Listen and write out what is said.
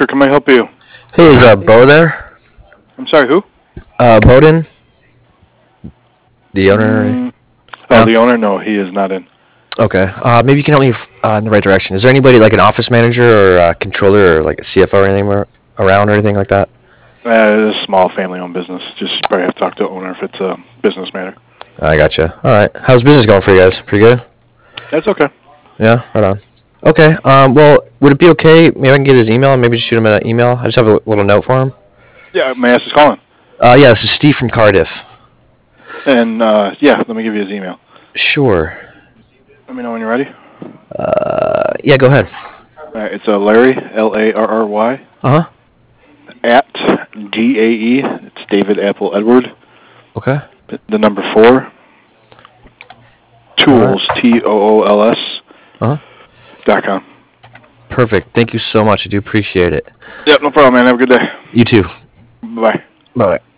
Structure. Can I help you? Hey, is Bo there? I'm sorry, who? Bowden, the owner. Mm, No? the owner? No, he is not in. Okay. Maybe you can help me in the right direction. Is there anybody like an office manager or a controller or like a CFO or anything around or anything like that? It's a small family-owned business. Just probably have to talk to the owner if it's a business matter. I gotcha. All right. How's business going for you guys? Pretty good? That's okay. Yeah, right on. Okay. Well, would it be okay? Maybe I can get his email and maybe just shoot him an email. I just have a little note for him. Yeah, may I ask who's calling? Yeah, this is Steve from Cardiff. And, let me give you his email. Sure. Let me know when you're ready. Yeah, go ahead. All right, it's Larry, Larry, Uh-huh. at DAE, it's David Apple Edward, Okay. the number 4, tools, All right. TOOLS, Uh-huh. .com. Perfect. Thank you so much. I do appreciate it. Yep, no problem, man. Have a good day. You too. Bye. Bye.